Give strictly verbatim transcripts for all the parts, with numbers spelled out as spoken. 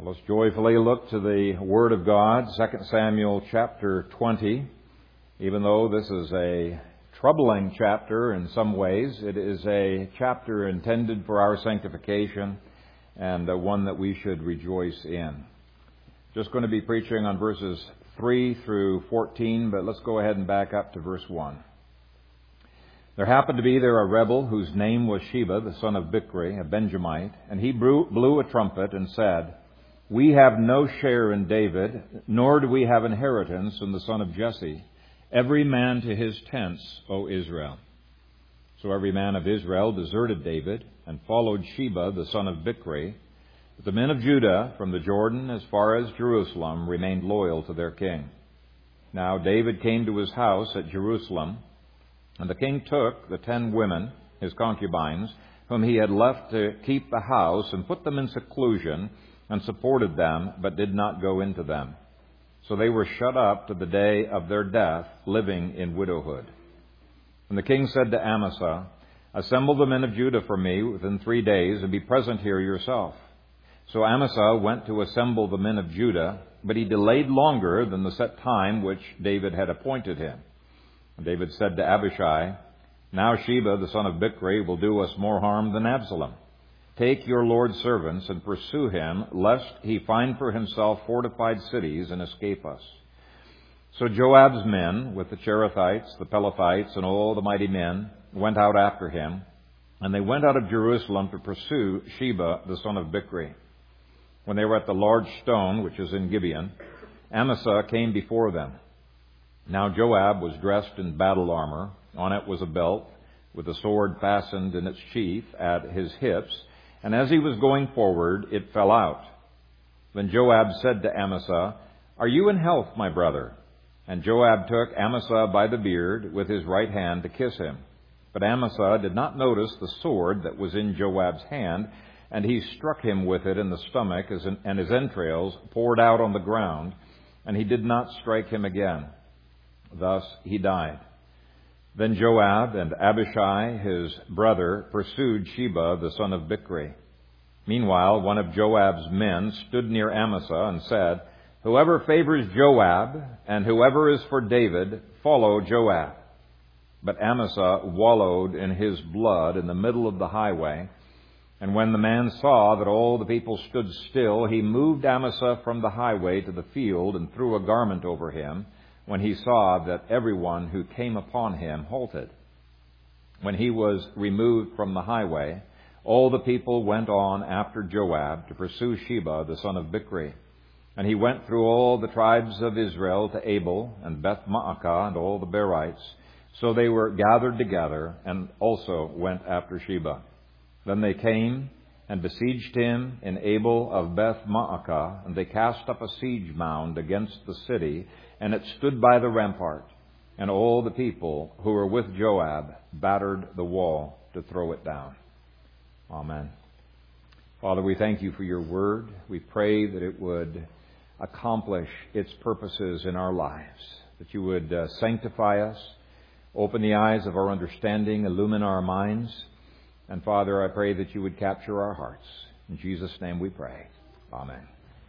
Let's joyfully look to the Word of God, Second Samuel chapter twenty. Even though this is a troubling chapter in some ways, it is a chapter intended for our sanctification and one that we should rejoice in. Just going to be preaching on verses three through fourteen, but let's go ahead and back up to verse one. There happened to be there a rebel whose name was Sheba, the son of Bichri, a Benjamite, and he blew a trumpet and said, "We have no share in David, nor do we have inheritance in the son of Jesse. Every man to his tents, O Israel." So every man of Israel deserted David and followed Sheba, the son of Bichri. But the men of Judah, from the Jordan as far as Jerusalem, remained loyal to their king. Now David came to his house at Jerusalem, and the king took the ten women, his concubines, whom he had left to keep the house, and put them in seclusion, and supported them, but did not go into them. So they were shut up to the day of their death, living in widowhood. And the king said to Amasa, "Assemble the men of Judah for me within three days, and be present here yourself." So Amasa went to assemble the men of Judah, but he delayed longer than the set time which David had appointed him. And David said to Abishai, "Now Sheba, the son of Bichri, will do us more harm than Absalom. Take your Lord's servants and pursue him, lest he find for himself fortified cities and escape us." So Joab's men, with the Cherethites, the Pelethites, and all the mighty men, went out after him, and they went out of Jerusalem to pursue Sheba, the son of Bichri. When they were at the large stone, which is in Gibeon, Amasa came before them. Now Joab was dressed in battle armor. On it was a belt, with a sword fastened in its sheath at his hips, and as he was going forward, it fell out. Then Joab said to Amasa, "Are you in health, my brother?" And Joab took Amasa by the beard with his right hand to kiss him. But Amasa did not notice the sword that was in Joab's hand, and he struck him with it in the stomach, and his entrails poured out on the ground, and he did not strike him again. Thus he died. Then Joab and Abishai, his brother, pursued Sheba, the son of Bichri. Meanwhile, one of Joab's men stood near Amasa and said, "Whoever favors Joab and whoever is for David, follow Joab." But Amasa wallowed in his blood in the middle of the highway. And when the man saw that all the people stood still, he moved Amasa from the highway to the field and threw a garment over him, when he saw that everyone who came upon him halted. When he was removed from the highway, all the people went on after Joab to pursue Sheba, the son of Bichri. And he went through all the tribes of Israel to Abel and Beth-Maacah and all the Berites. So they were gathered together and also went after Sheba. Then they came and besieged him in Abel of Beth-Maacah, and they cast up a siege mound against the city, and it stood by the rampart. And all the people who were with Joab battered the wall to throw it down. Amen. Father, we thank you for your word. We pray that it would accomplish its purposes in our lives, that you would uh, sanctify us, open the eyes of our understanding, illumine our minds. And Father, I pray that you would capture our hearts. In Jesus' name we pray. Amen.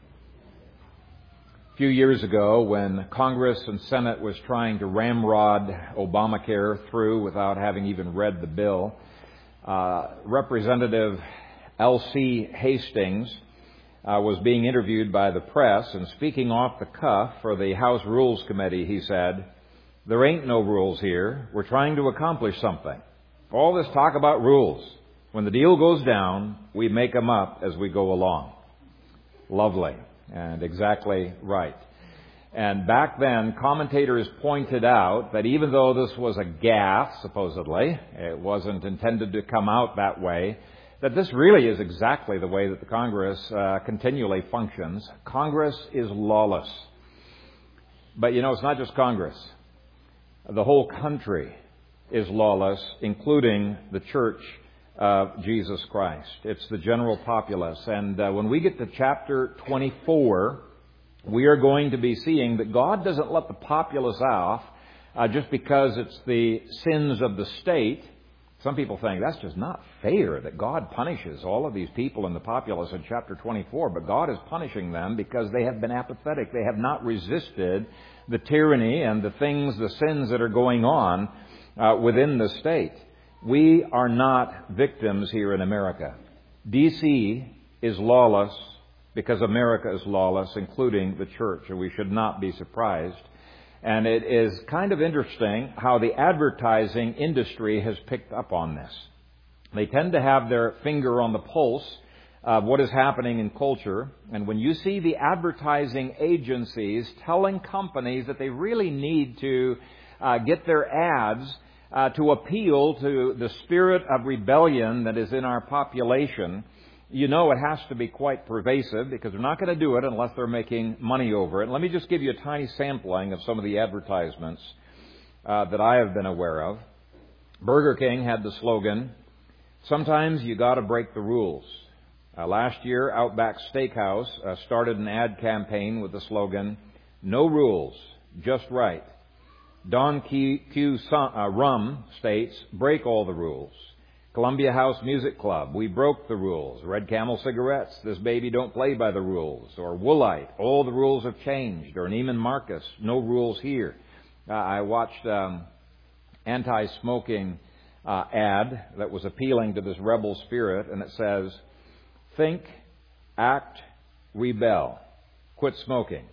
A few years ago, when Congress and Senate was trying to ramrod Obamacare through without having even read the bill, uh, Representative L C Hastings uh, was being interviewed by the press, and speaking off the cuff for the House Rules Committee, he said, "There ain't no rules here. We're trying to accomplish something. All this talk about rules. When the deal goes down, we make them up as we go along." Lovely. And exactly right. And back then, commentators pointed out that even though this was a gaffe, supposedly, it wasn't intended to come out that way, that this really is exactly the way that the Congress uh, continually functions. Congress is lawless. But, you know, it's not just Congress. The whole country is lawless, including the Church of Jesus Christ. It's the general populace. And uh, when we get to chapter twenty-four, we are going to be seeing that God doesn't let the populace off uh, just because it's the sins of the state. Some people think that's just not fair that God punishes all of these people in the populace in chapter twenty-four, but God is punishing them because they have been apathetic. They have not resisted the tyranny and the things, the sins that are going on uh, within the state. We are not victims here in America. D C is lawless because America is lawless, including the church, and we should not be surprised. And it is kind of interesting how the advertising industry has picked up on this. They tend to have their finger on the pulse of what is happening in culture. And when you see the advertising agencies telling companies that they really need to uh, get their ads uh, to appeal to the spirit of rebellion that is in our population, you know it has to be quite pervasive because they're not going to do it unless they're making money over it. And let me just give you a tiny sampling of some of the advertisements uh, that I have been aware of. Burger King had the slogan, "Sometimes you got to break the rules." Uh, last year, Outback Steakhouse uh, started an ad campaign with the slogan, "No rules, just right." Don Q, Q uh, Rum states, "Break all the rules." Columbia House Music Club, "We broke the rules." Red Camel Cigarettes, "This baby don't play by the rules." Or Woolite, "All the rules have changed." Or Neiman Marcus, "No rules here." Uh, I watched um, anti-smoking uh, ad that was appealing to this rebel spirit, and it says, "Think, act, rebel. Quit smoking."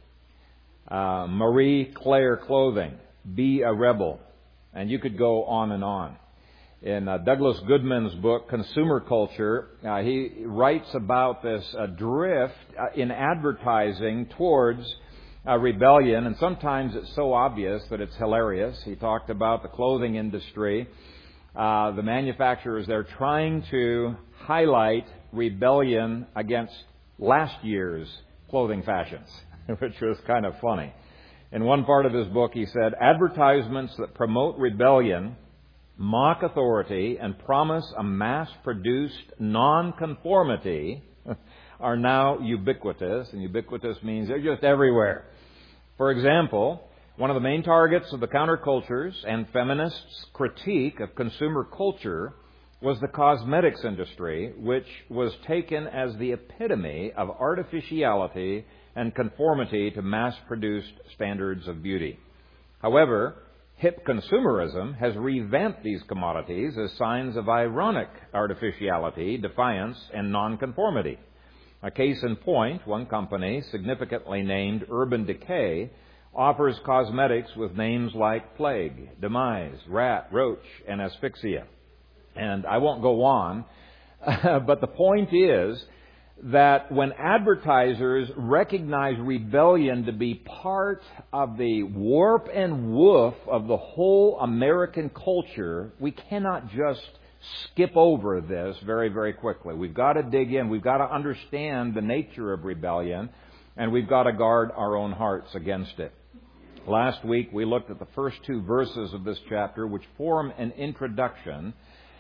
Uh, Marie Claire Clothing, "Be a rebel." And you could go on and on. In uh, Douglas Goodman's book, Consumer Culture, uh, he writes about this uh, drift uh, in advertising towards uh, rebellion, and sometimes it's so obvious that it's hilarious. He talked about the clothing industry. Uh, the manufacturers, they're trying to highlight rebellion against last year's clothing fashions, which was kind of funny. In one part of his book, he said, "Advertisements that promote rebellion, mock authority, and promise a mass-produced nonconformity are now ubiquitous." And ubiquitous means they're just everywhere. For example, one of the main targets of the countercultures and feminists' critique of consumer culture was the cosmetics industry, which was taken as the epitome of artificiality and conformity to mass-produced standards of beauty. However, hip consumerism has revamped these commodities as signs of ironic artificiality, defiance, and nonconformity. A case in point, one company, significantly named Urban Decay, offers cosmetics with names like plague, demise, rat, roach, and asphyxia. And I won't go on, but the point is that when advertisers recognize rebellion to be part of the warp and woof of the whole American culture, we cannot just skip over this very, very quickly. We've got to dig in. We've got to understand the nature of rebellion, and we've got to guard our own hearts against it. Last week, we looked at the first two verses of this chapter, which form an introduction,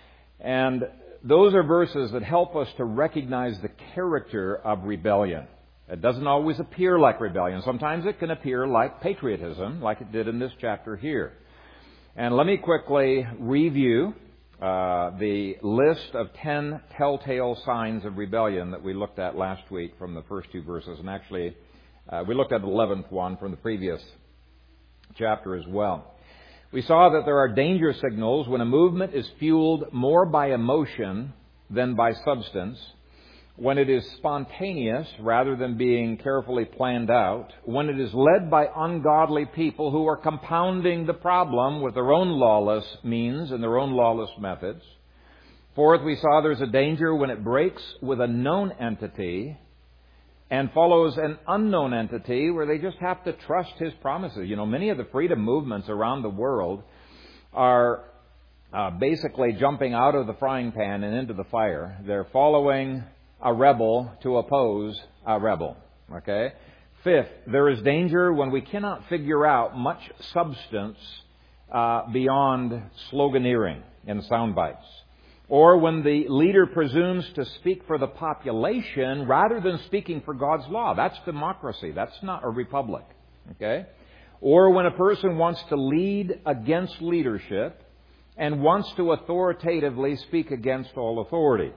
and those are verses that help us to recognize the character of rebellion. It doesn't always appear like rebellion. Sometimes it can appear like patriotism, like it did in this chapter here. And let me quickly review uh, the list of ten telltale signs of rebellion that we looked at last week from the first two verses. And actually, uh, we looked at the eleventh one from the previous chapter as well. We saw that there are danger signals when a movement is fueled more by emotion than by substance, when it is spontaneous rather than being carefully planned out, when it is led by ungodly people who are compounding the problem with their own lawless means and their own lawless methods. Fourth, we saw there's a danger when it breaks with a known entity and follows an unknown entity where they just have to trust his promises. You know, many of the freedom movements around the world are uh, basically jumping out of the frying pan and into the fire. They're following a rebel to oppose a rebel. Okay? Fifth, there is danger when we cannot figure out much substance uh, beyond sloganeering and sound bites. Or when the leader presumes to speak for the population rather than speaking for God's law. That's democracy. That's not a republic. Okay? Or when a person wants to lead against leadership and wants to authoritatively speak against all authority.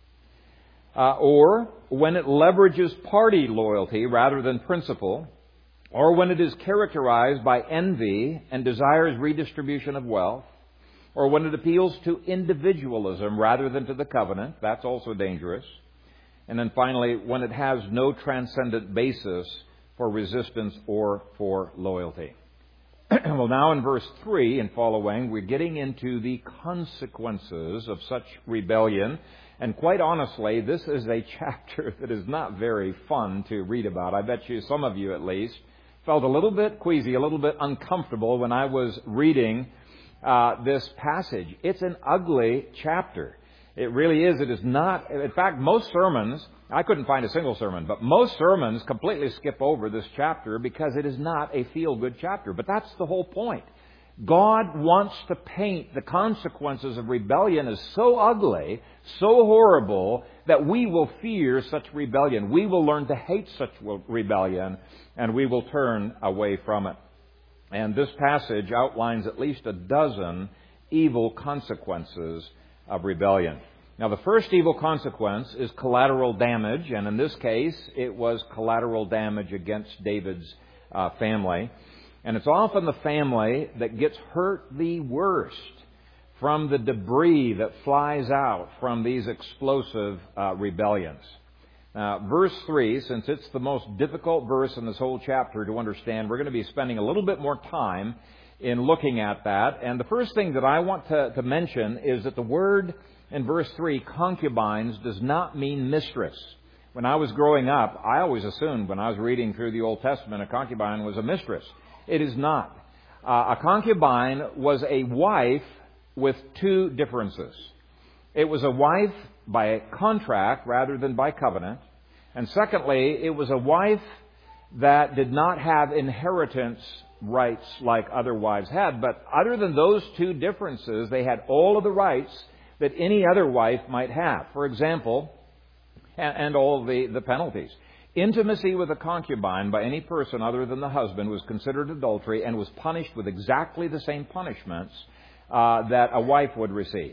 Uh, or when it leverages party loyalty rather than principle, or when it is characterized by envy and desires redistribution of wealth, or when it appeals to individualism rather than to the covenant, that's also dangerous. And then finally, when it has no transcendent basis for resistance or for loyalty. Well, now in verse three and following, we're getting into the consequences of such rebellion. And quite honestly, this is a chapter that is not very fun to read about. I bet you, some of you at least, felt a little bit queasy, a little bit uncomfortable when I was reading uh, this passage. It's an ugly chapter. It really is. It is not. In fact, most sermons, I couldn't find a single sermon, but most sermons completely skip over this chapter because it is not a feel-good chapter. But that's the whole point. God wants to paint the consequences of rebellion as so ugly, so horrible, that we will fear such rebellion. We will learn to hate such rebellion, and we will turn away from it. And this passage outlines at least a dozen evil consequences of rebellion. Now, the first evil consequence is collateral damage, and in this case, it was collateral damage against David's uh, family. And it's often the family that gets hurt the worst from the debris that flies out from these explosive uh, rebellions. Uh, verse three, since it's the most difficult verse in this whole chapter to understand, we're going to be spending a little bit more time in looking at that. And the first thing that I want to, to mention is that the word in verse three, concubines, does not mean mistress. When I was growing up, I always assumed when I was reading through the Old Testament, a concubine was a mistress. It is not. Uh, a concubine was a wife with two differences. It was a wife by contract rather than by covenant. And secondly, it was a wife that did not have inheritance rights like other wives had. But other than those two differences, they had all of the rights that any other wife might have. For example, and, and all of the, the penalties. Intimacy with a concubine by any person other than the husband was considered adultery and was punished with exactly the same punishments uh, that a wife would receive.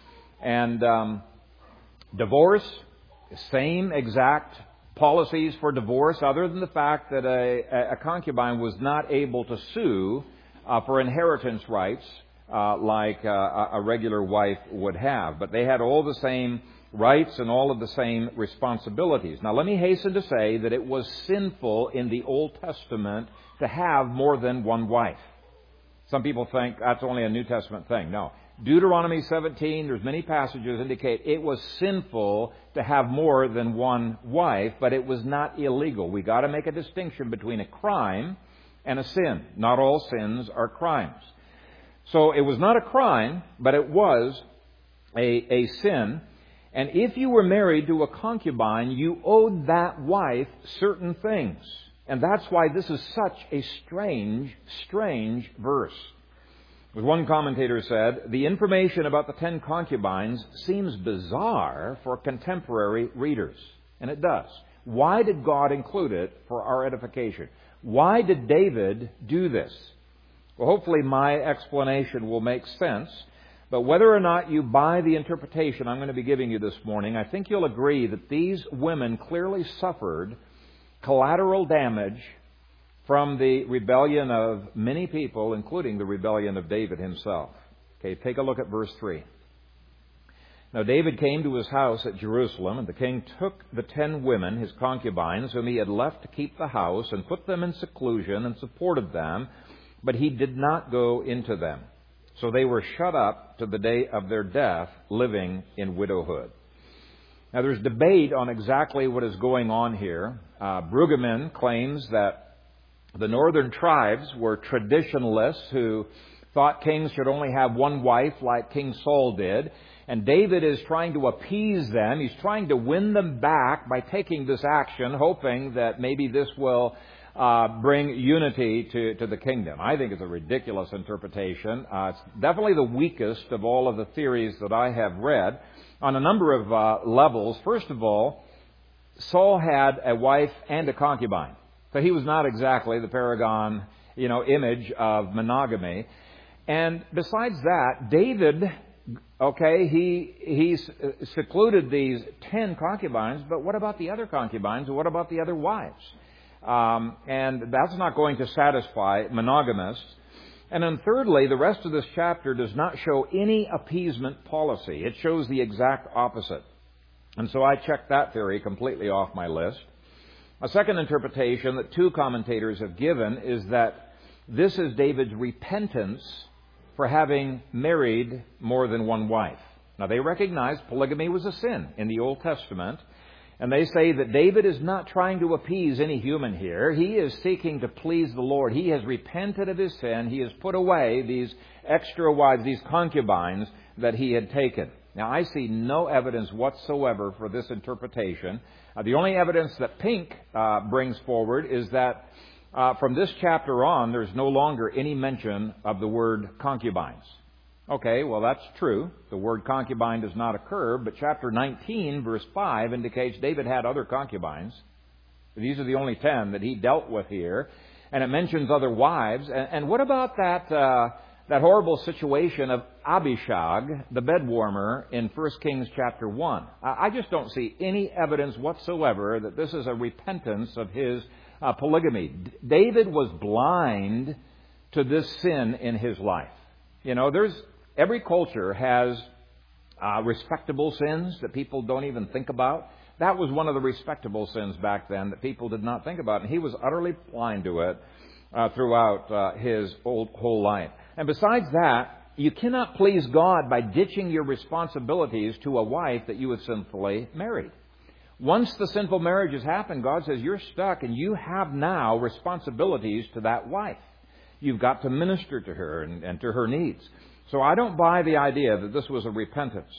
And um, divorce, same exact policies for divorce, other than the fact that a, a concubine was not able to sue uh, for inheritance rights uh, like uh, a regular wife would have. But they had all the same rights and all of the same responsibilities. Now, let me hasten to say that it was sinful in the Old Testament to have more than one wife. Some people think that's only a New Testament thing. No. Deuteronomy seventeen, there's many passages indicate it was sinful to have more than one wife, but it was not illegal. We got to make a distinction between a crime and a sin. Not all sins are crimes. So it was not a crime, but it was a, a sin. And if you were married to a concubine, you owed that wife certain things. And that's why this is such a strange, strange verse. As one commentator said, the information about the ten concubines seems bizarre for contemporary readers. And it does. Why did God include it for our edification? Why did David do this? Well, hopefully my explanation will make sense. But whether or not you buy the interpretation I'm going to be giving you this morning, I think you'll agree that these women clearly suffered collateral damage from the rebellion of many people, including the rebellion of David himself. Okay, take a look at verse three. Now David came to his house at Jerusalem, and the king took the ten women, his concubines, whom he had left to keep the house, and put them in seclusion and supported them, but he did not go into them. So they were shut up to the day of their death, living in widowhood. Now there's debate on exactly what is going on here. Uh, Brueggemann claims that the northern tribes were traditionalists who thought kings should only have one wife like King Saul did. And David is trying to appease them. He's trying to win them back by taking this action, hoping that maybe this will uh, bring unity to, to the kingdom. I think it's a ridiculous interpretation. Uh, it's definitely the weakest of all of the theories that I have read on a number of uh, levels. First of all, Saul had a wife and a concubine. So he was not exactly the paragon, you know, image of monogamy. And besides that, David, okay, he he secluded these ten concubines, but what about the other concubines? What about the other wives? Um, and that's not going to satisfy monogamists. And then thirdly, the rest of this chapter does not show any appeasement policy. It shows the exact opposite. And so I checked that theory completely off my list. A second interpretation that two commentators have given is that this is David's repentance for having married more than one wife. Now, they recognize polygamy was a sin in the Old Testament, and they say that David is not trying to appease any human here. He is seeking to please the Lord. He has repented of his sin. He has put away these extra wives, these concubines that he had taken. Now, I see no evidence whatsoever for this interpretation. Uh, the only evidence that Pink uh, brings forward is that uh, from this chapter on, there's no longer any mention of the word concubines. Okay, well, that's true. The word concubine does not occur, but chapter nineteen, verse five, indicates David had other concubines. These are the only ten that he dealt with here. And it mentions other wives. And, and what about that... Uh, That horrible situation of Abishag, the bedwarmer, in First Kings chapter one. I just don't see any evidence whatsoever that this is a repentance of his uh, polygamy. D- David was blind to this sin in his life. You know, there's every culture has uh, respectable sins that people don't even think about. That was one of the respectable sins back then that people did not think about, and he was utterly blind to it uh, throughout uh, his old, whole life. And besides that, you cannot please God by ditching your responsibilities to a wife that you have sinfully married. Once the sinful marriage has happened, God says you're stuck and you have now responsibilities to that wife. You've got to minister to her and, and to her needs. So I don't buy the idea that this was a repentance.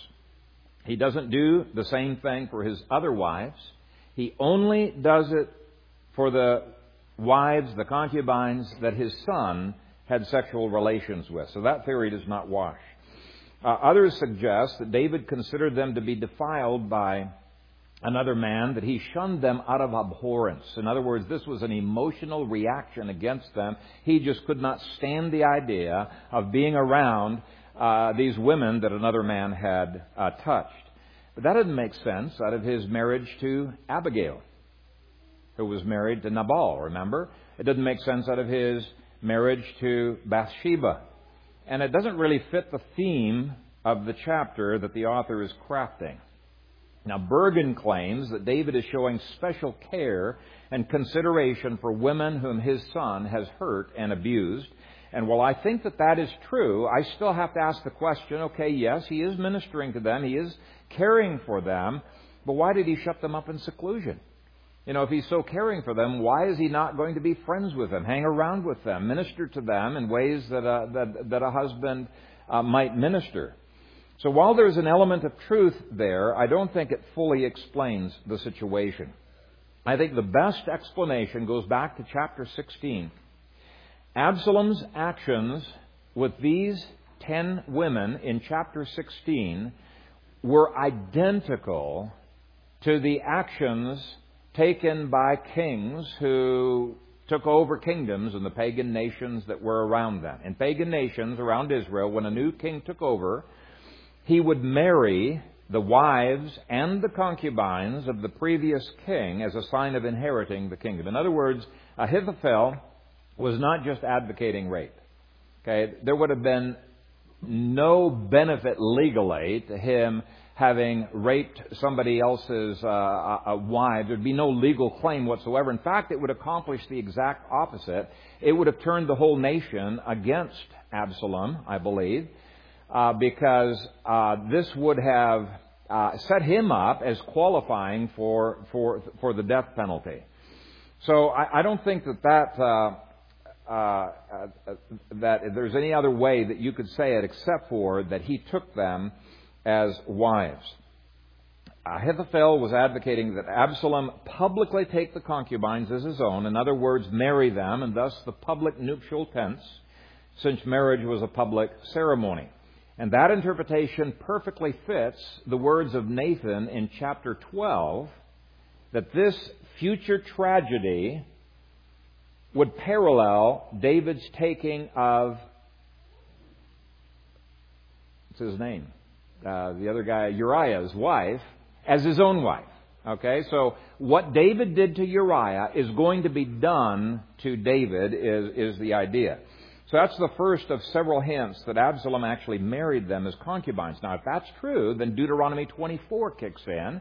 He doesn't do the same thing for his other wives. He only does it for the wives, the concubines, that his son had sexual relations with. So that theory does not wash. Uh, others suggest that David considered them to be defiled by another man, that he shunned them out of abhorrence. In other words, this was an emotional reaction against them. He just could not stand the idea of being around uh, these women that another man had uh, touched. But that didn't make sense out of his marriage to Abigail, who was married to Nabal, remember? It didn't make sense out of his marriage to Bathsheba. And it doesn't really fit the theme of the chapter that the author is crafting. Now, Bergen claims that David is showing special care and consideration for women whom his son has hurt and abused. And while I think that that is true, I still have to ask the question, okay, yes, he is ministering to them, he is caring for them, but why did he shut them up in seclusion? You know, if he's so caring for them, why is he not going to be friends with them, hang around with them, minister to them in ways that a, that, that a husband uh, might minister? So while there's an element of truth there, I don't think it fully explains the situation. I think the best explanation goes back to chapter sixteen. Absalom's actions with these ten women in chapter sixteen were identical to the actions taken by kings who took over kingdoms in the pagan nations that were around them. In pagan nations around Israel, when a new king took over, he would marry the wives and the concubines of the previous king as a sign of inheriting the kingdom. In other words, Ahithophel was not just advocating rape. Okay, there would have been no benefit legally to him having raped somebody else's uh, a wife. There'd be no legal claim whatsoever. In fact, it would accomplish the exact opposite. It would have turned the whole nation against Absalom, I believe, uh, because uh, this would have uh, set him up as qualifying for for for the death penalty. So I, I don't think that that. Uh, Uh, uh, that there's any other way that you could say it except for that he took them as wives. Ahithophel was advocating that Absalom publicly take the concubines as his own, in other words, marry them, and thus the public nuptial tense, since marriage was a public ceremony. And that interpretation perfectly fits the words of Nathan in chapter twelve, that this future tragedy would parallel David's taking of his name? Uh, the other guy, Uriah's wife, as his own wife. Okay, so what David did to Uriah is going to be done to David, is, is the idea. So that's the first of several hints that Absalom actually married them as concubines. Now, if that's true, then Deuteronomy twenty-four kicks in.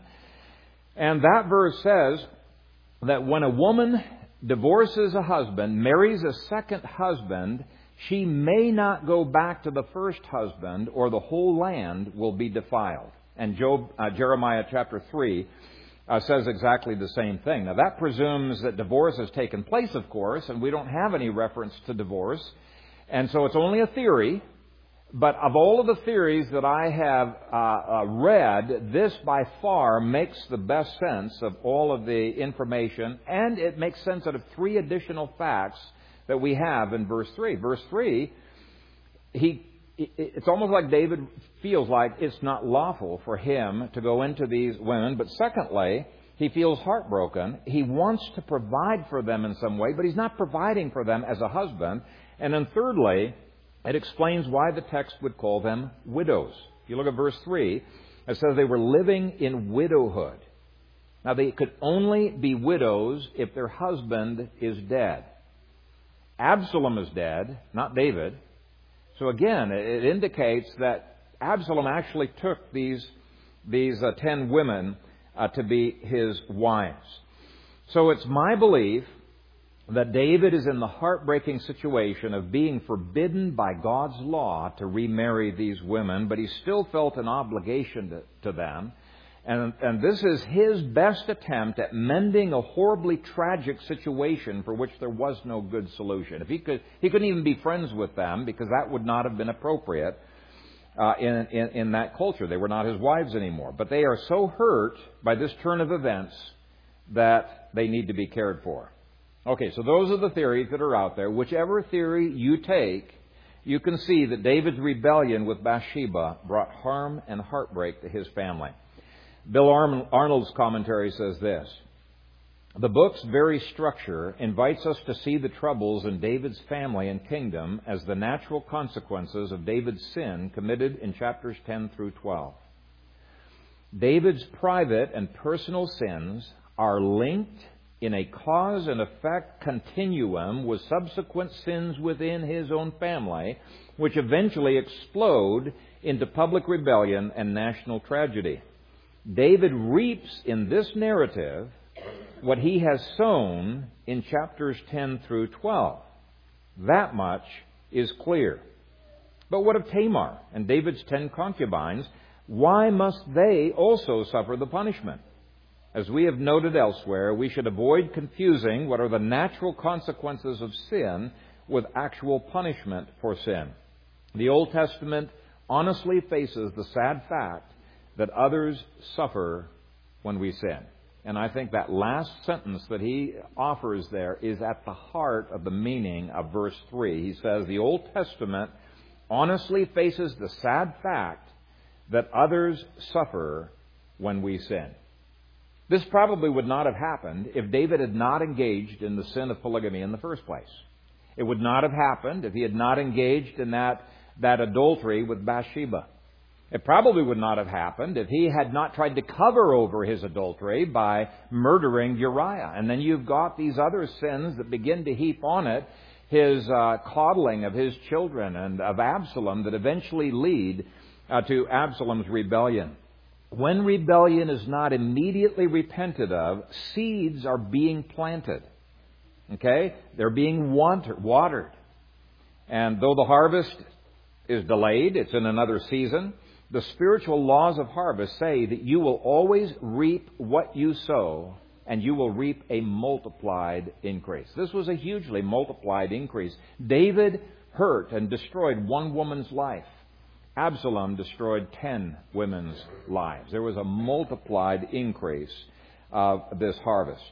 And that verse says that when a woman divorces a husband, marries a second husband, she may not go back to the first husband, or the whole land will be defiled. And Job, uh, Jeremiah chapter three uh, says exactly the same thing. Now, that presumes that divorce has taken place, of course, and we don't have any reference to divorce. And so it's only a theory. But of all of the theories that I have uh, uh, read, this by far makes the best sense of all of the information, and it makes sense out of three additional facts that we have in verse three. Verse three, he, it's almost like David feels like it's not lawful for him to go into these women. But secondly, he feels heartbroken. He wants to provide for them in some way, but he's not providing for them as a husband. And then thirdly, it explains why the text would call them widows. If you look at verse three, it says they were living in widowhood. Now, they could only be widows if their husband is dead. Absalom is dead, not David. So again, it indicates that Absalom actually took these, these uh, ten women uh, to be his wives. So it's my belief that David is in the heartbreaking situation of being forbidden by God's law to remarry these women, but he still felt an obligation to, to them. And, and this is his best attempt at mending a horribly tragic situation for which there was no good solution. If he could, he couldn't even be friends with them, because that would not have been appropriate uh, in, in, in that culture. They were not his wives anymore. But they are so hurt by this turn of events that they need to be cared for. Okay, so those are the theories that are out there. Whichever theory you take, you can see that David's rebellion with Bathsheba brought harm and heartbreak to his family. Bill Arnold's commentary says this: the book's very structure invites us to see the troubles in David's family and kingdom as the natural consequences of David's sin committed in chapters ten through twelve. David's private and personal sins are linked in a cause and effect continuum with subsequent sins within his own family, which eventually explode into public rebellion and national tragedy. David reaps in this narrative what he has sown in chapters ten through twelve. That much is clear. But what of Tamar and David's ten concubines? Why must they also suffer the punishment? As we have noted elsewhere, we should avoid confusing what are the natural consequences of sin with actual punishment for sin. The Old Testament honestly faces the sad fact that others suffer when we sin. And I think that last sentence that he offers there is at the heart of the meaning of verse three. He says the Old Testament honestly faces the sad fact that others suffer when we sin. This probably would not have happened if David had not engaged in the sin of polygamy in the first place. It would not have happened if he had not engaged in that, that adultery with Bathsheba. It probably would not have happened if he had not tried to cover over his adultery by murdering Uriah. And then you've got these other sins that begin to heap on it, his uh, coddling of his children and of Absalom, that eventually lead uh, to Absalom's rebellion. When rebellion is not immediately repented of, seeds are being planted. Okay? They're being watered. And though the harvest is delayed, it's in another season, the spiritual laws of harvest say that you will always reap what you sow, and you will reap a multiplied increase. This was a hugely multiplied increase. David hurt and destroyed one woman's life. Absalom destroyed ten women's lives. There was a multiplied increase of this harvest.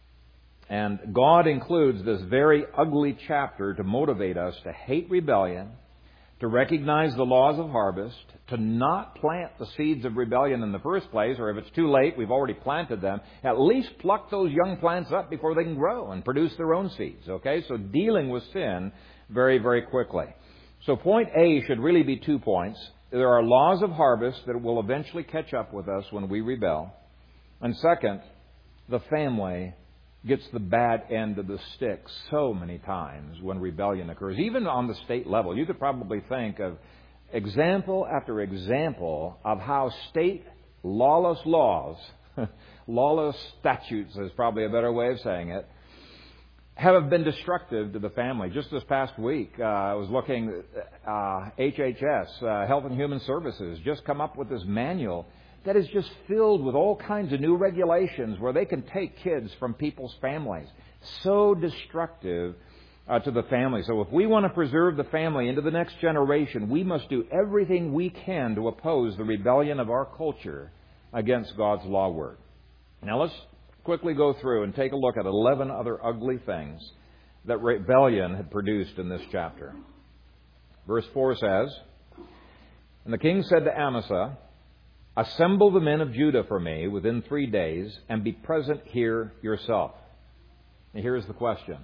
And God includes this very ugly chapter to motivate us to hate rebellion, to recognize the laws of harvest, to not plant the seeds of rebellion in the first place, or if it's too late, we've already planted them, at least pluck those young plants up before they can grow and produce their own seeds. Okay? So dealing with sin very, very quickly. So point A should really be two points. there are laws of harvest that will eventually catch up with us when we rebel. And second, the family gets the bad end of the stick so many times when rebellion occurs. Even on the state level, you could probably think of example after example of how state lawless laws, lawless statutes is probably a better way of saying it, have been destructive to the family. Just this past week, uh, I was looking, uh, H H S, uh, Health and Human Services, just come up with this manual that is just filled with all kinds of new regulations where they can take kids from people's families. So destructive uh, to the family. So if we want to preserve the family into the next generation, we must do everything we can to oppose the rebellion of our culture against God's law word. Now let's quickly go through and take a look at eleven other ugly things that rebellion had produced in this chapter. Verse four says, "And the king said to Amasa, 'Assemble the men of Judah for me within three days, and be present here yourself.'" And here's the question.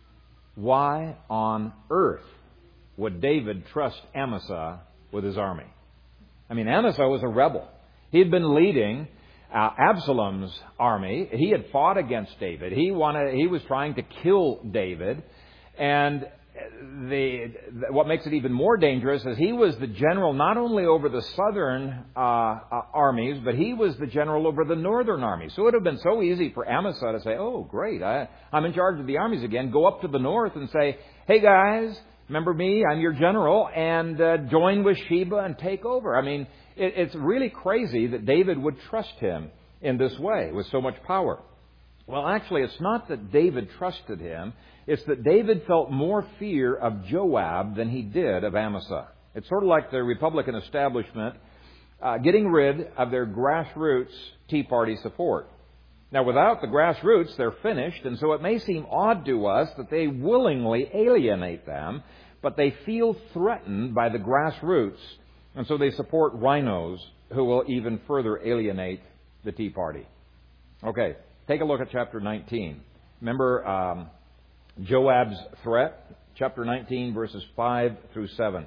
Why on earth would David trust Amasa with his army? I mean, Amasa was a rebel. He had been leading uh, Absalom's army. He had fought against David. He wanted. He was trying to kill David. And The, what makes it even more dangerous is he was the general not only over the southern uh, uh, armies, but he was the general over the northern armies. So it would have been so easy for Amasa to say, "Oh, great, I, I'm in charge of the armies again." Go up to the north and say, "Hey guys, remember me? I'm your general," and uh, join with Sheba and take over. I mean, it, it's really crazy that David would trust him in this way with so much power. Well, actually, it's not that David trusted him. It's that David felt more fear of Joab than he did of Amasa. It's sort of like the Republican establishment uh, getting rid of their grassroots Tea Party support. Now, without the grassroots, they're finished, and so it may seem odd to us that they willingly alienate them, but they feel threatened by the grassroots, and so they support rhinos who will even further alienate the Tea Party. Okay, take a look at chapter nineteen. Remember um, Joab's threat? Chapter nineteen, verses five through seven.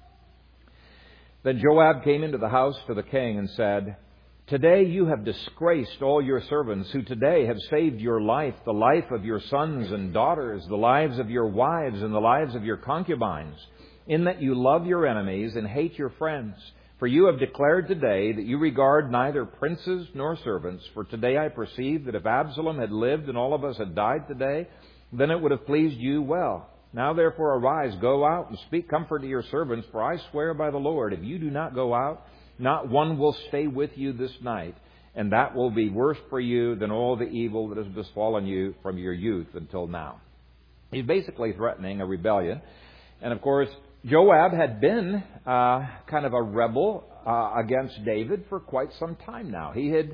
"Then Joab came into the house to the king and said, 'Today you have disgraced all your servants who today have saved your life, the life of your sons and daughters, the lives of your wives and the lives of your concubines, in that you love your enemies and hate your friends. For you have declared today that you regard neither princes nor servants. For today I perceive that if Absalom had lived and all of us had died today, then it would have pleased you well. Now therefore arise, go out and speak comfort to your servants. For I swear by the Lord, if you do not go out, not one will stay with you this night. And that will be worse for you than all the evil that has befallen you from your youth until now.'" He's basically threatening a rebellion. And of course, Joab had been uh, kind of a rebel uh, against David for quite some time now. He had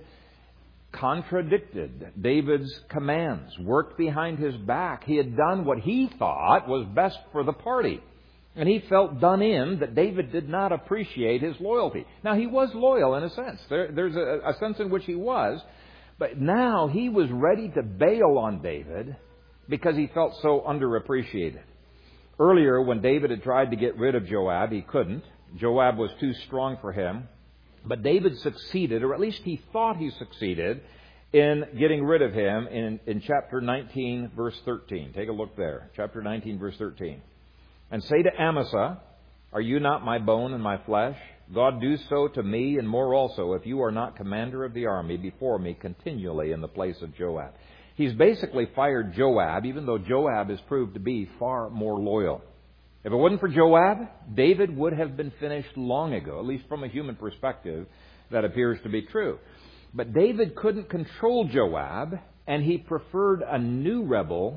contradicted David's commands, worked behind his back. He had done what he thought was best for the party. And he felt done in that David did not appreciate his loyalty. Now, he was loyal in a sense. There, there's a, a sense in which he was. But now he was ready to bail on David because he felt so underappreciated. Earlier, when David had tried to get rid of Joab, he couldn't. Joab was too strong for him. But David succeeded, or at least he thought he succeeded, in getting rid of him in, in chapter nineteen, verse thirteen. Take a look there. Chapter nineteen, verse thirteen. "And say to Amasa, 'Are you not my bone and my flesh? God do so to me and more also, if you are not commander of the army before me continually in the place of Joab.'" He's basically fired Joab, even though Joab has proved to be far more loyal. If it wasn't for Joab, David would have been finished long ago, at least from a human perspective, that appears to be true. But David couldn't control Joab, and he preferred a new rebel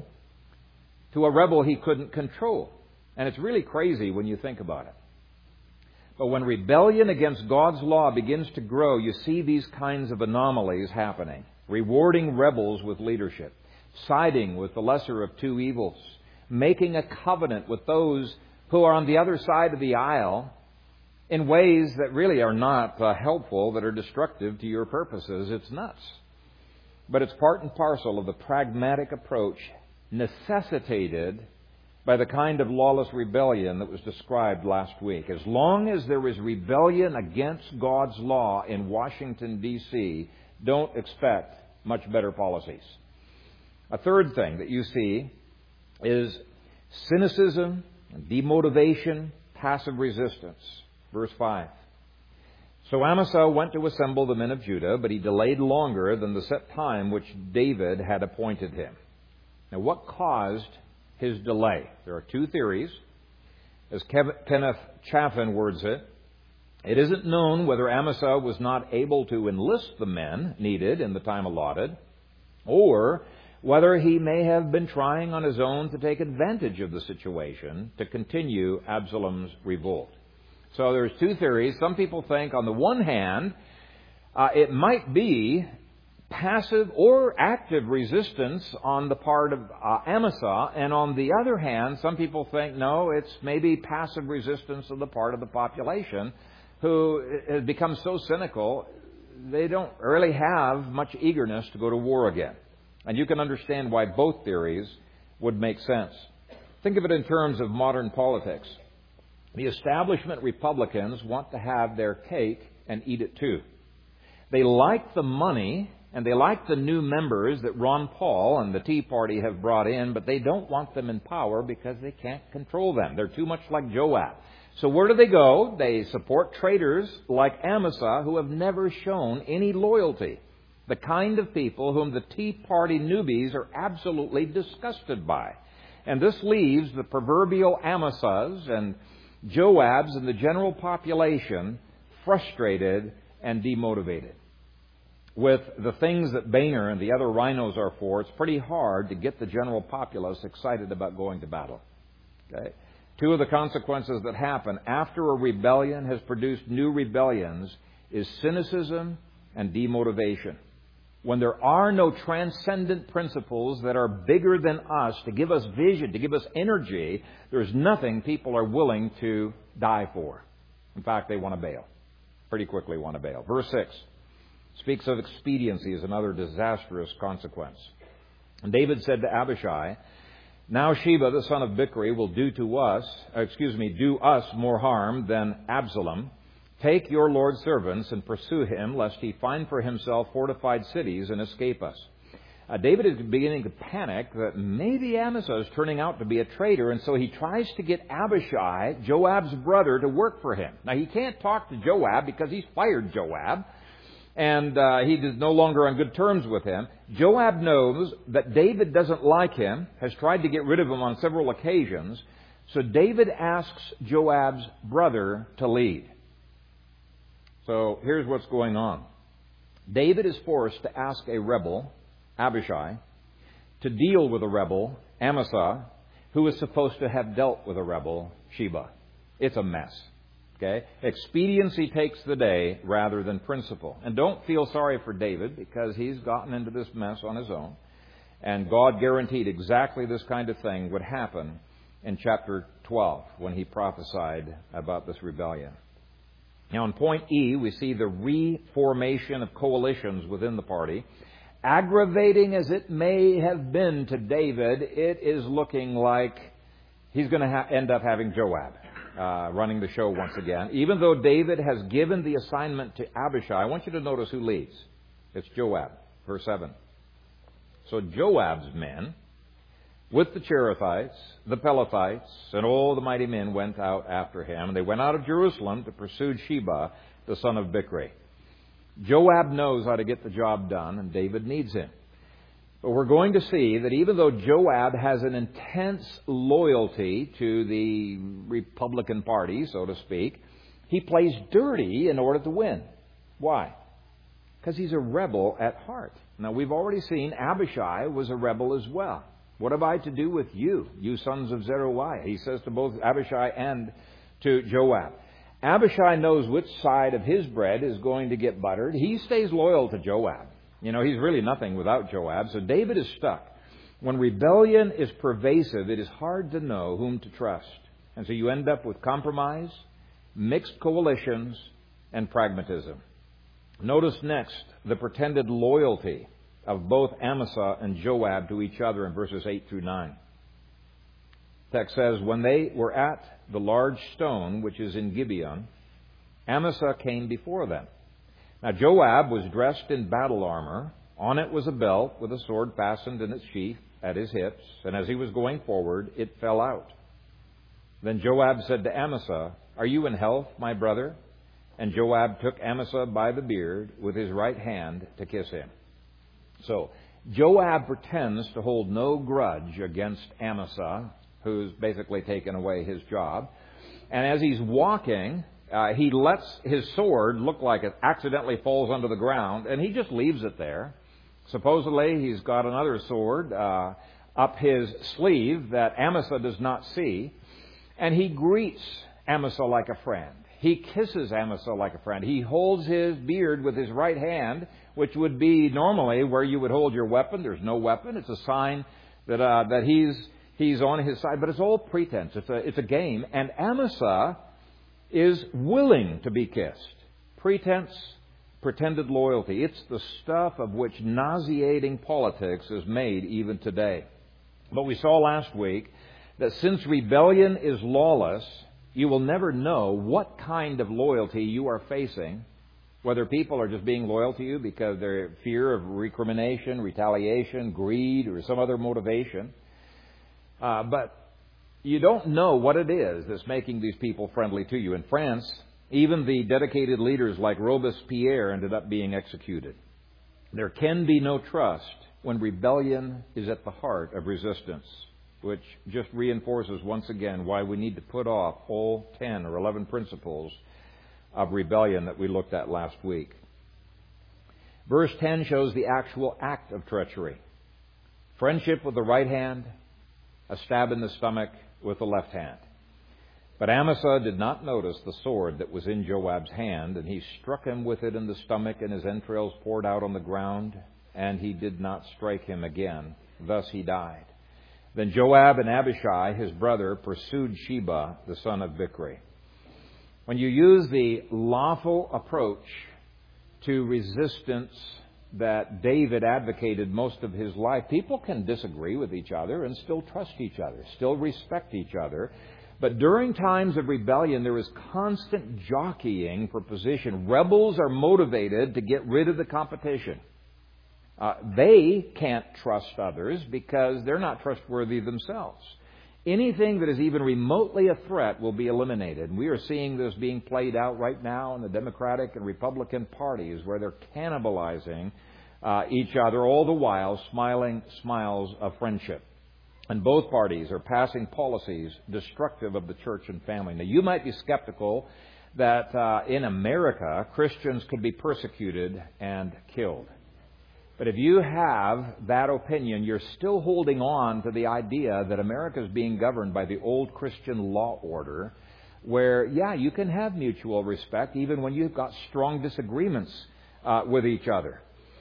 to a rebel he couldn't control. And it's really crazy when you think about it. But when rebellion against God's law begins to grow, you see these kinds of anomalies happening. Rewarding rebels with leadership, siding with the lesser of two evils, making a covenant with those who are on the other side of the aisle in ways that really are not uh, helpful, that are destructive to your purposes. It's nuts. But it's part and parcel of the pragmatic approach necessitated by the kind of lawless rebellion that was described last week. As long as there is rebellion against God's law in Washington, D C, don't expect much better policies. A third thing that you see is cynicism, demotivation, passive resistance. Verse five. So Amasa went to assemble the men of Judah, but he delayed longer than the set time which David had appointed him. Now, what caused his delay? There are two theories. As Kenneth Chaffin words it, it isn't known whether Amasa was not able to enlist the men needed in the time allotted, or whether he may have been trying on his own to take advantage of the situation to continue Absalom's revolt. So there's two theories. Some people think, on the one hand, uh, it might be passive or active resistance on the part of uh, Amasa, and on the other hand, some people think, no, it's maybe passive resistance on the part of the population who has become so cynical, they don't really have much eagerness to go to war again. And you can understand why both theories would make sense. Think of it in terms of modern politics. The establishment Republicans want to have their cake and eat it too. They like the money and they like the new members that Ron Paul and the Tea Party have brought in, but they don't want them in power because they can't control them. They're too much like Joab. So where do they go? They support traitors like Amasa who have never shown any loyalty. The kind of people whom the Tea Party newbies are absolutely disgusted by. And this leaves the proverbial Amasas and Joabs and the general population frustrated and demotivated. With the things that Boehner and the other rhinos are for, it's pretty hard to get the general populace excited about going to battle. Okay? Two of the consequences that happen after a rebellion has produced new rebellions is cynicism and demotivation. When there are no transcendent principles that are bigger than us to give us vision, to give us energy, there's nothing people are willing to die for. In fact, they want to bail. Pretty quickly want to bail. Verse six speaks of expediency as another disastrous consequence. And David said to Abishai, "Now Sheba, the son of Bichri, will do to us, excuse me, do us more harm than Absalom. Take your Lord's servants and pursue him, lest he find for himself fortified cities and escape us." Uh, David is beginning to panic that maybe Amasa is turning out to be a traitor, and so he tries to get Abishai, Joab's brother, to work for him. Now, he can't talk to Joab because he's fired Joab, and uh, he is no longer on good terms with him. Joab knows that David doesn't like him, has tried to get rid of him on several occasions, so David asks Joab's brother to lead. So here's what's going on. David is forced to ask a rebel, Abishai, to deal with a rebel, Amasa, who is supposed to have dealt with a rebel, Sheba. It's a mess. Okay? Expediency takes the day rather than principle. And don't feel sorry for David because he's gotten into this mess on his own. And God guaranteed exactly this kind of thing would happen in chapter twelve when he prophesied about this rebellion. Now, in point E, we see the reformation of coalitions within the party. Aggravating as it may have been to David, it is looking like he's going to ha- end up having Joab uh, running the show once again. Even though David has given the assignment to Abishai, I want you to notice who leads. It's Joab, verse seven. So Joab's men, with the Cherethites, the Pelethites, and all the mighty men went out after him. And they went out of Jerusalem to pursue Sheba, the son of Bichri. Joab knows how to get the job done, and David needs him. But we're going to see that even though Joab has an intense loyalty to the Republican Party, so to speak, he plays dirty in order to win. Why? Because he's a rebel at heart. Now, we've already seen Abishai was a rebel as well. What have I to do with you, you sons of Zeruiah? He says to both Abishai and to Joab. Abishai knows which side of his bread is going to get buttered. He stays loyal to Joab. You know, he's really nothing without Joab. So David is stuck. When rebellion is pervasive, it is hard to know whom to trust. And so you end up with compromise, mixed coalitions, and pragmatism. Notice next the pretended loyalty of both Amasa and Joab to each other in verses eight through nine. The text says, when they were at the large stone, which is in Gibeon, Amasa came before them. Now Joab was dressed in battle armor. On it was a belt with a sword fastened in its sheath at his hips, and as he was going forward, it fell out. Then Joab said to Amasa, "Are you in health, my brother?" And Joab took Amasa by the beard with his right hand to kiss him. So Joab pretends to hold no grudge against Amasa, who's basically taken away his job. And as he's walking, uh, he lets his sword look like it accidentally falls onto the ground, and he just leaves it there. Supposedly, he's got another sword uh, up his sleeve that Amasa does not see, and he greets Amasa like a friend. He kisses Amasa like a friend. He holds his beard with his right hand, which would be normally where you would hold your weapon. There's no weapon. It's a sign that uh, that he's he's on his side. But it's all pretense. It's a it's a game. And Amasa is willing to be kissed. Pretense, pretended loyalty. It's the stuff of which nauseating politics is made even today. But we saw last week that since rebellion is lawless, you will never know what kind of loyalty you are facing, whether people are just being loyal to you because they're fear of recrimination, retaliation, greed, or some other motivation. Uh, but you don't know what it is that's making these people friendly to you. In France, even the dedicated leaders like Robespierre ended up being executed. There can be no trust when rebellion is at the heart of resistance, which just reinforces once again why we need to put off all ten or eleven principles of rebellion that we looked at last week. Verse ten shows the actual act of treachery. Friendship with the right hand, a stab in the stomach with the left hand. But Amasa did not notice the sword that was in Joab's hand, and he struck him with it in the stomach, and his entrails poured out on the ground, and he did not strike him again. Thus he died. Then Joab and Abishai, his brother, pursued Sheba, the son of Bichri. When you use the lawful approach to resistance that David advocated most of his life, people can disagree with each other and still trust each other, still respect each other. But during times of rebellion, there is constant jockeying for position. Rebels are motivated to get rid of the competition. Uh, they can't trust others because they're not trustworthy themselves. Anything that is even remotely a threat will be eliminated. And we are seeing this being played out right now in the Democratic and Republican parties, where they're cannibalizing uh, each other, all the while smiling smiles of friendship. And both parties are passing policies destructive of the church and family. Now, you might be skeptical that uh, in America, Christians could be persecuted and killed. But if you have that opinion, you're still holding on to the idea that America is being governed by the old Christian law order, where, yeah, you can have mutual respect even when you've got strong disagreements uh, with each other.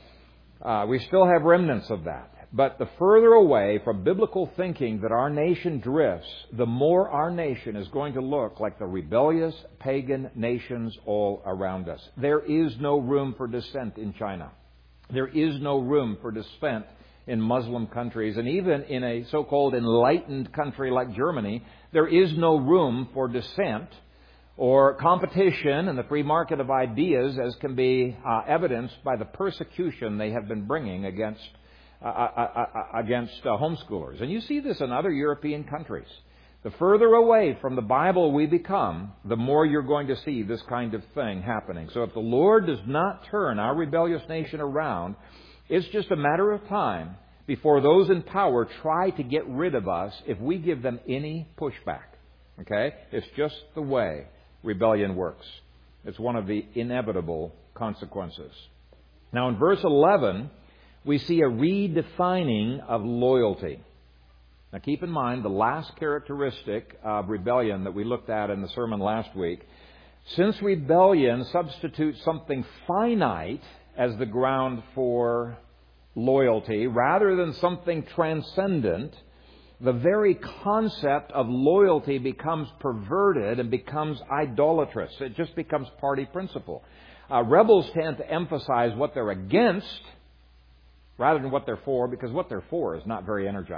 Uh, we still have remnants of that. But the further away from biblical thinking that our nation drifts, the more our nation is going to look like the rebellious pagan nations all around us. There is no room for dissent in China. There is no room for dissent in Muslim countries. And even in a so-called enlightened country like Germany, there is no room for dissent or competition in the free market of ideas, as can be uh, evidenced by the persecution they have been bringing against uh, uh, uh, against uh, homeschoolers. And you see this in other European countries. The further away from the Bible we become, the more you're going to see this kind of thing happening. So if the Lord does not turn our rebellious nation around, it's just a matter of time before those in power try to get rid of us if we give them any pushback. Okay? It's just the way rebellion works. It's one of the inevitable consequences. Now in verse eleven, we see a redefining of loyalty. Now keep in mind the last characteristic of rebellion that we looked at in the sermon last week. Since rebellion substitutes something finite as the ground for loyalty rather than something transcendent, the very concept of loyalty becomes perverted and becomes idolatrous. It just becomes party principle. Uh, rebels tend to emphasize what they're against rather than what they're for, because what they're for is not very energizing.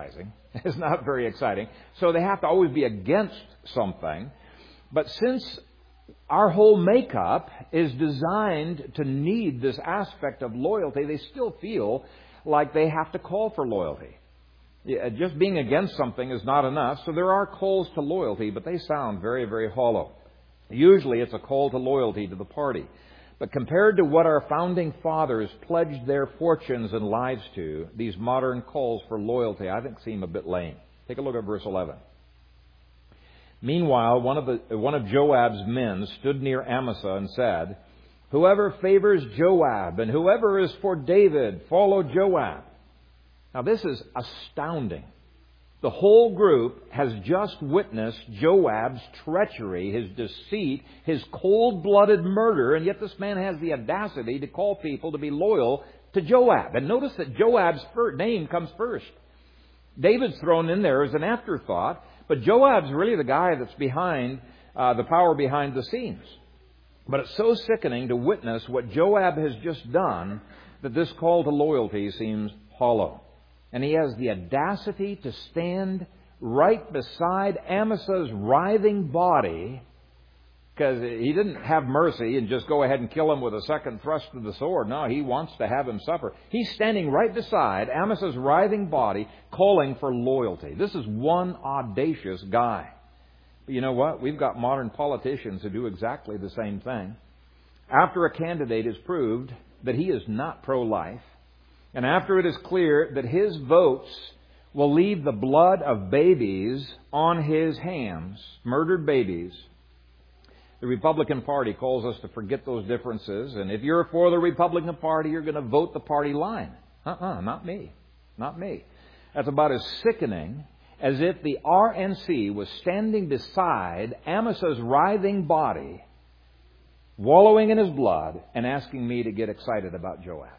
It's not very exciting. So they have to always be against something. But since our whole makeup is designed to need this aspect of loyalty, they still feel like they have to call for loyalty. Just being against something is not enough, so there are calls to loyalty, but they sound very, very hollow. Usually it's a call to loyalty to the party. But compared to what our founding fathers pledged their fortunes and lives to, these modern calls for loyalty, I think, seem a bit lame. Take a look at verse eleven. Meanwhile, one of, the, one of Joab's men stood near Amasa and said, "Whoever favors Joab and whoever is for David, follow Joab." Now this is astounding. The whole group has just witnessed Joab's treachery, his deceit, his cold-blooded murder, and yet this man has the audacity to call people to be loyal to Joab. And notice that Joab's name comes first. David's thrown in there as an afterthought, but Joab's really the guy that's behind, uh, the power behind the scenes. But it's so sickening to witness what Joab has just done that this call to loyalty seems hollow. And he has the audacity to stand right beside Amasa's writhing body, because he didn't have mercy and just go ahead and kill him with a second thrust of the sword. No, he wants to have him suffer. He's standing right beside Amasa's writhing body, calling for loyalty. This is one audacious guy. But you know what? We've got modern politicians who do exactly the same thing. After a candidate is proved that he is not pro-life, and after it is clear that his votes will leave the blood of babies on his hands, murdered babies, the Republican Party calls us to forget those differences. And if you're for the Republican Party, you're going to vote the party line. Uh-uh, not me. Not me. That's about as sickening as if the R N C was standing beside Amasa's writhing body, wallowing in his blood, and asking me to get excited about Joab.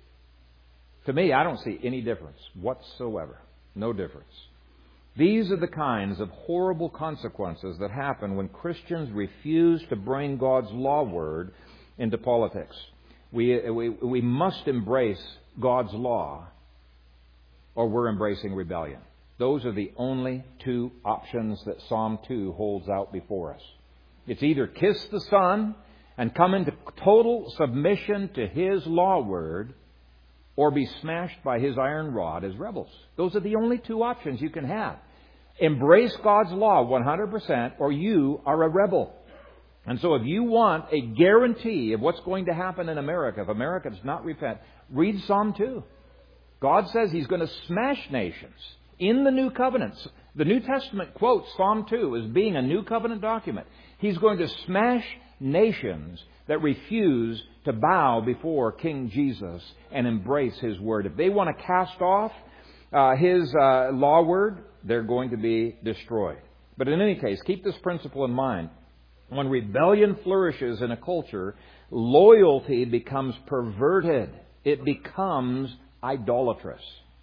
To me, I don't see any difference whatsoever. No difference. These are the kinds of horrible consequences that happen when Christians refuse to bring God's law word into politics. We, we, we must embrace God's law, or we're embracing rebellion. Those are the only two options that Psalm two holds out before us. It's either kiss the Son and come into total submission to His law word, or be smashed by His iron rod as rebels. Those are the only two options you can have. Embrace God's law one hundred percent, or you are a rebel. And so if you want a guarantee of what's going to happen in America, if America does not repent, read Psalm two. God says He's going to smash nations in the New Covenant. The New Testament quotes Psalm two as being a New Covenant document. He's going to smash nations that refuse to bow before King Jesus and embrace His word. If they want to cast off uh, His uh, law word, they're going to be destroyed. But in any case, keep this principle in mind. When rebellion flourishes in a culture, loyalty becomes perverted. It becomes idolatrous.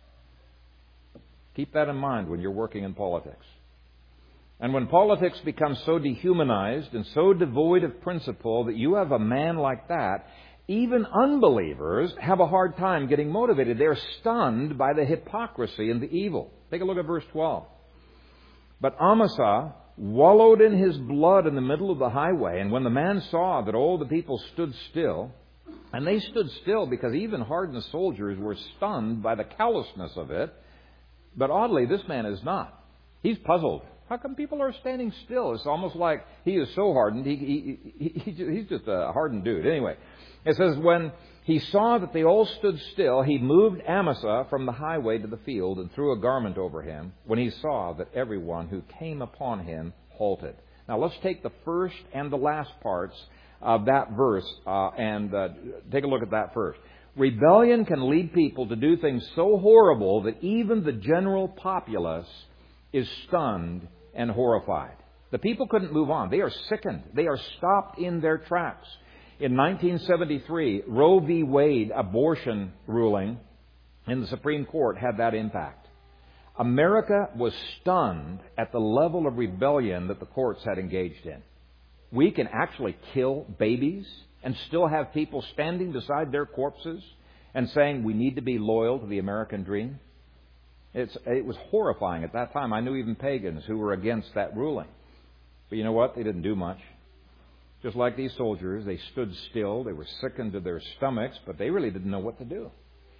Keep that in mind when you're working in politics. And when politics becomes so dehumanized and so devoid of principle that you have a man like that, even unbelievers have a hard time getting motivated. They're stunned by the hypocrisy and the evil. Take a look at verse twelve. But Amasa wallowed in his blood in the middle of the highway, and when the man saw that all the people stood still, and they stood still because even hardened soldiers were stunned by the callousness of it, but oddly, this man is not. He's puzzled. How come people are standing still? It's almost like he is so hardened. He, he, he, he's just a hardened dude. Anyway, it says, when he saw that they all stood still, he moved Amasa from the highway to the field and threw a garment over him when he saw that everyone who came upon him halted. Now let's take the first and the last parts of that verse uh, and uh, take a look at that first. Rebellion can lead people to do things so horrible that even the general populace is stunned and horrified. The people couldn't move on. They are sickened. They are stopped in their tracks. In nineteen seventy-three, Roe v. Wade abortion ruling in the Supreme Court had that impact. America was stunned at the level of rebellion that the courts had engaged in. We can actually kill babies and still have people standing beside their corpses and saying we need to be loyal to the American dream. It's, it was horrifying at that time. I knew even pagans who were against that ruling. But you know what? They didn't do much. Just like these soldiers, they stood still. They were sickened to their stomachs, but they really didn't know what to do.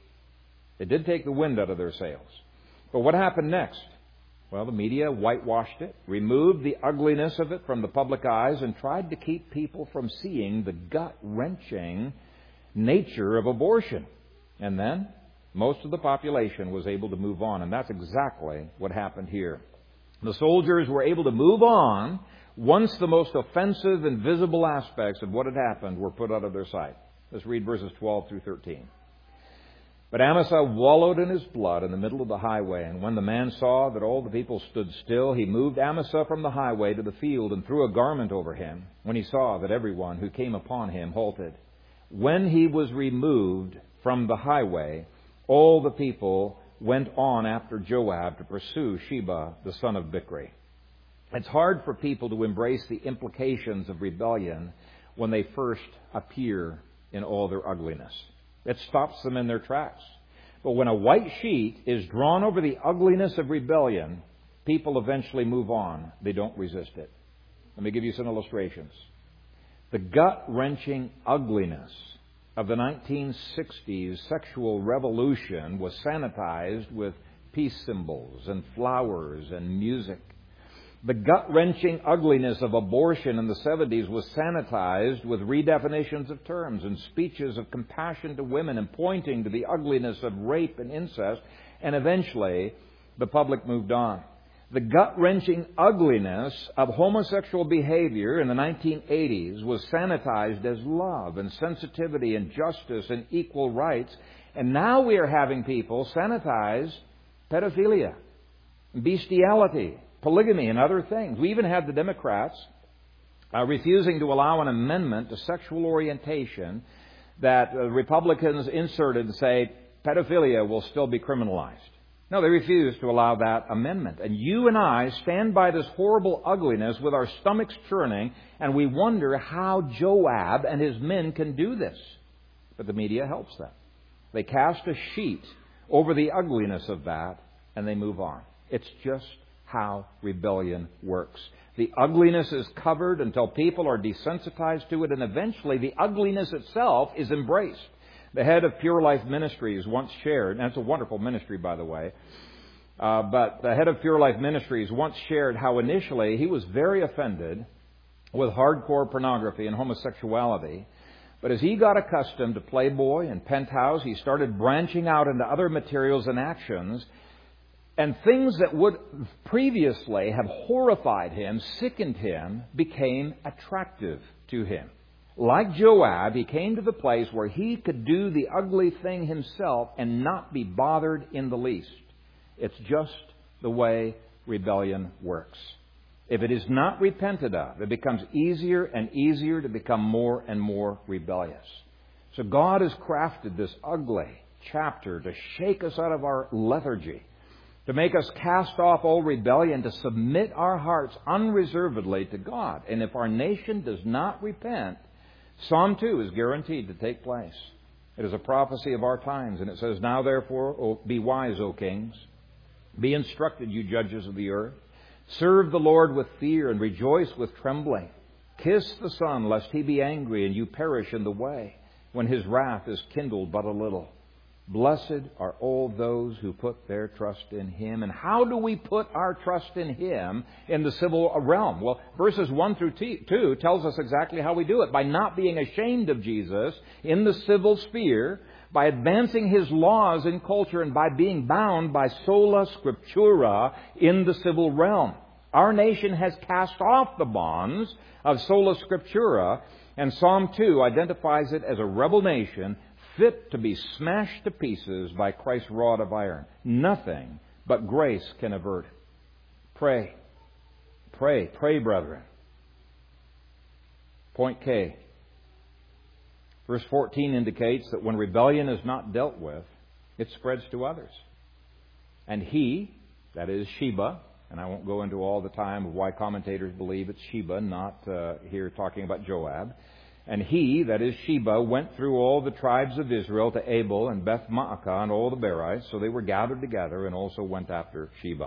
It did take the wind out of their sails. But what happened next? Well, the media whitewashed it, removed the ugliness of it from the public eyes, and tried to keep people from seeing the gut-wrenching nature of abortion. And then most of the population was able to move on, and that's exactly what happened here. The soldiers were able to move on once the most offensive and visible aspects of what had happened were put out of their sight. Let's read verses twelve through thirteen. But Amasa wallowed in his blood in the middle of the highway, and when the man saw that all the people stood still, he moved Amasa from the highway to the field and threw a garment over him, when he saw that everyone who came upon him halted. When he was removed from the highway, all the people went on after Joab to pursue Sheba, the son of Bichri. It's hard for people to embrace the implications of rebellion when they first appear in all their ugliness. It stops them in their tracks. But when a white sheet is drawn over the ugliness of rebellion, people eventually move on. They don't resist it. Let me give you some illustrations. The gut-wrenching ugliness of the nineteen sixties sexual revolution was sanitized with peace symbols and flowers and music. The gut-wrenching ugliness of abortion in the seventies was sanitized with redefinitions of terms and speeches of compassion to women and pointing to the ugliness of rape and incest, and eventually the public moved on. The gut-wrenching ugliness of homosexual behavior in the nineteen eighties was sanitized as love and sensitivity and justice and equal rights, and now we are having people sanitize pedophilia, bestiality, polygamy, and other things. We even had the Democrats uh, refusing to allow an amendment to sexual orientation that uh, Republicans inserted to say pedophilia will still be criminalized. No, they refused to allow that amendment. And you and I stand by this horrible ugliness with our stomachs churning, and we wonder how Joab and his men can do this. But the media helps them. They cast a sheet over the ugliness of that, and they move on. It's just how rebellion works. The ugliness is covered until people are desensitized to it, and eventually the ugliness itself is embraced. The head of Pure Life Ministries once shared, and it's a wonderful ministry, by the way, uh, but the head of Pure Life Ministries once shared how initially he was very offended with hardcore pornography and homosexuality. But as he got accustomed to Playboy and Penthouse, he started branching out into other materials and actions. And things that would previously have horrified him, sickened him, became attractive to him. Like Joab, he came to the place where he could do the ugly thing himself and not be bothered in the least. It's just the way rebellion works. If it is not repented of, it becomes easier and easier to become more and more rebellious. So God has crafted this ugly chapter to shake us out of our lethargy, to make us cast off all rebellion, to submit our hearts unreservedly to God. And if our nation does not repent, Psalm two is guaranteed to take place. It is a prophecy of our times, and it says, "Now therefore, be wise, O kings. Be instructed, you judges of the earth. Serve the Lord with fear and rejoice with trembling. Kiss the Son, lest he be angry and you perish in the way, when his wrath is kindled but a little. Blessed are all those who put their trust in Him." And how do we put our trust in Him in the civil realm? Well, verses one through two tells us exactly how we do it. By not being ashamed of Jesus in the civil sphere, by advancing His laws in culture, and by being bound by sola scriptura in the civil realm. Our nation has cast off the bonds of sola scriptura, and Psalm two identifies it as a rebel nation fit to be smashed to pieces by Christ's rod of iron. Nothing but grace can avert. Pray. Pray. Pray, brethren. Point K. Verse fourteen indicates that when rebellion is not dealt with, it spreads to others. And he, that is Sheba, and I won't go into all the time of why commentators believe it's Sheba, not uh, here talking about Joab. And he, that is Sheba, went through all the tribes of Israel to Abel and Beth Maacah and all the Berites. So they were gathered together and also went after Sheba.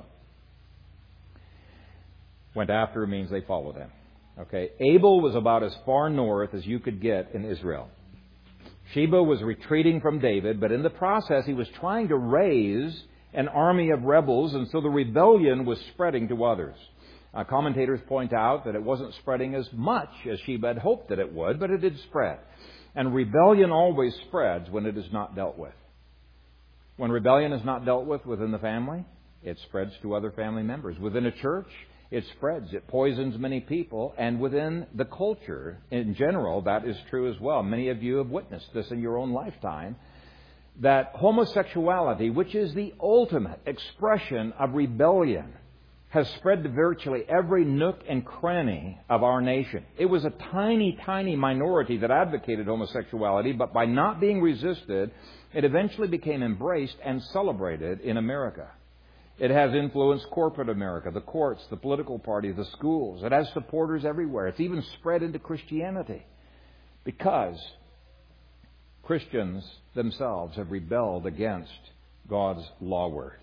Went after means they followed him. Okay, Abel was about as far north as you could get in Israel. Sheba was retreating from David, but in the process he was trying to raise an army of rebels, and so the rebellion was spreading to others. Uh, commentators point out that it wasn't spreading as much as Sheba had hoped that it would, but it did spread. And rebellion always spreads when it is not dealt with. When rebellion is not dealt with within the family, it spreads to other family members. Within a church, it spreads. It poisons many people. And within the culture, in general, that is true as well. Many of you have witnessed this in your own lifetime, that homosexuality, which is the ultimate expression of rebellion, has spread to virtually every nook and cranny of our nation. It was a tiny, tiny minority that advocated homosexuality, but by not being resisted, it eventually became embraced and celebrated in America. It has influenced corporate America, the courts, the political party, the schools. It has supporters everywhere. It's even spread into Christianity because Christians themselves have rebelled against God's law word.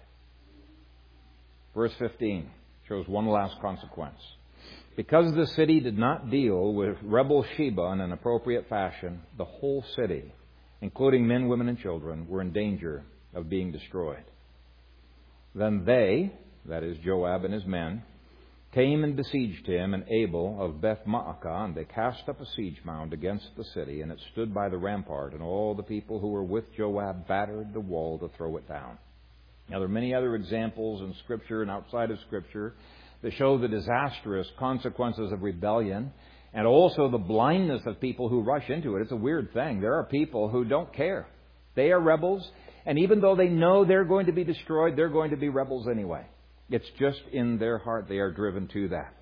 Verse fifteen shows one last consequence. Because the city did not deal with rebel Sheba in an appropriate fashion, the whole city, including men, women, and children, were in danger of being destroyed. Then they, that is Joab and his men, came and besieged him and Abel of Beth Maacah, and they cast up a siege mound against the city, and it stood by the rampart, and all the people who were with Joab battered the wall to throw it down. Now, there are many other examples in Scripture and outside of Scripture that show the disastrous consequences of rebellion and also the blindness of people who rush into it. It's a weird thing. There are people who don't care. They are rebels, and even though they know they're going to be destroyed, they're going to be rebels anyway. It's just in their heart. They are driven to that.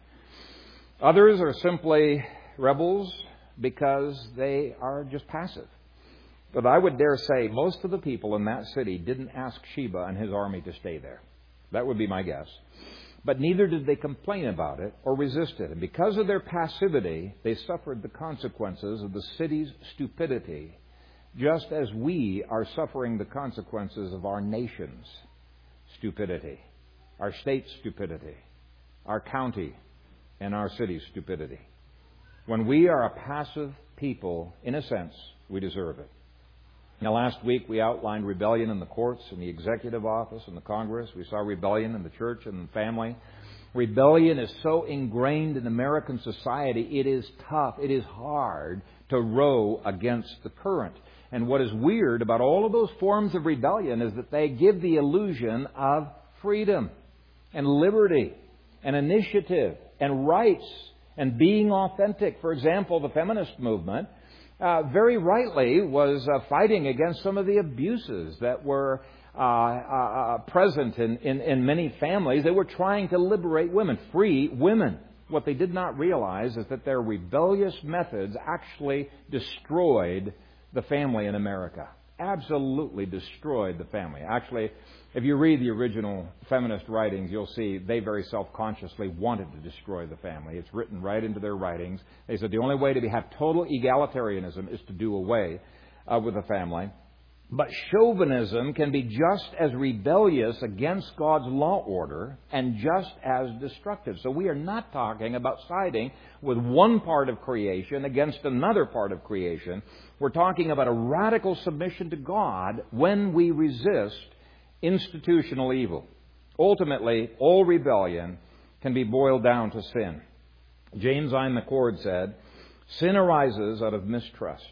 Others are simply rebels because they are just passive. But I would dare say most of the people in that city didn't ask Sheba and his army to stay there. That would be my guess. But neither did they complain about it or resist it. And because of their passivity, they suffered the consequences of the city's stupidity, just as we are suffering the consequences of our nation's stupidity, our state's stupidity, our county and our city's stupidity. When we are a passive people, in a sense, we deserve it. Now, last week we outlined rebellion in the courts and the executive office and the Congress. We saw rebellion in the church and the family. Rebellion is so ingrained in American society, it is tough, it is hard to row against the current. And what is weird about all of those forms of rebellion is that they give the illusion of freedom and liberty and initiative and rights and being authentic. For example, the feminist movement Uh, very rightly was uh, fighting against some of the abuses that were uh, uh, present in, in, in many families. They were trying to liberate women, free women. What they did not realize is that their rebellious methods actually destroyed the family in America. Absolutely destroyed the family. Actually, if you read the original feminist writings, you'll see they very self-consciously wanted to destroy the family. It's written right into their writings. They said the only way to have total egalitarianism is to do away uh, with the family. But chauvinism can be just as rebellious against God's law order and just as destructive. So we are not talking about siding with one part of creation against another part of creation. We're talking about a radical submission to God when we resist institutional evil. Ultimately, all rebellion can be boiled down to sin. James I. McCord said, "Sin arises out of mistrust.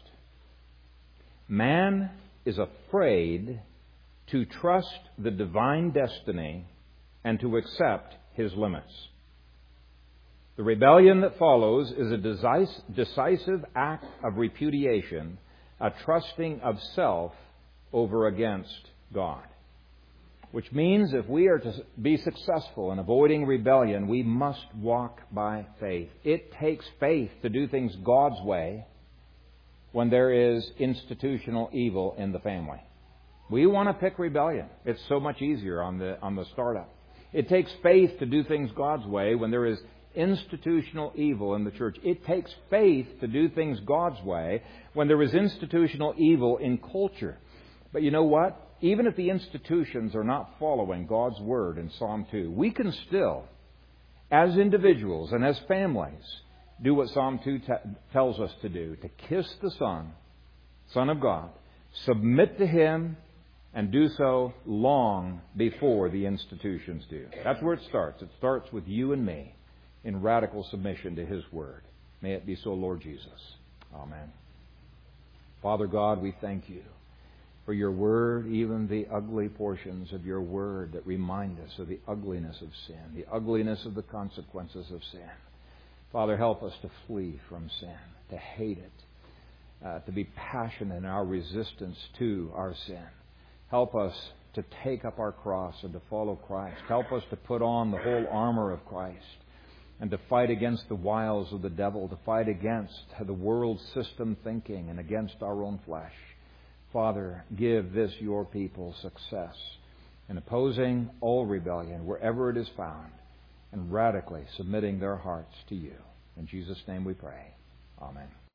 Man is afraid to trust the divine destiny and to accept His limits. The rebellion that follows is a decisive act of repudiation, a trusting of self over against God." Which means if we are to be successful in avoiding rebellion, we must walk by faith. It takes faith to do things God's way when there is institutional evil in the family. We want to pick rebellion. It's so much easier on the on the startup. It takes faith to do things God's way when there is institutional evil in the church. It takes faith to do things God's way when there is institutional evil in culture. But you know what? Even if the institutions are not following God's Word in Psalm two, we can still, as individuals and as families, do what Psalm two t- tells us to do, to kiss the Son, Son of God, submit to Him, and do so long before the institutions do. That's where it starts. It starts with you and me in radical submission to His Word. May it be so, Lord Jesus. Amen. Father God, we thank You for Your Word, even the ugly portions of Your Word that remind us of the ugliness of sin, the ugliness of the consequences of sin. Father, help us to flee from sin, to hate it, uh, to be passionate in our resistance to our sin. Help us to take up our cross and to follow Christ. Help us to put on the whole armor of Christ and to fight against the wiles of the devil, to fight against the world system thinking and against our own flesh. Father, give this Your people success in opposing all rebellion wherever it is found and radically submitting their hearts to You. In Jesus' name we pray. Amen.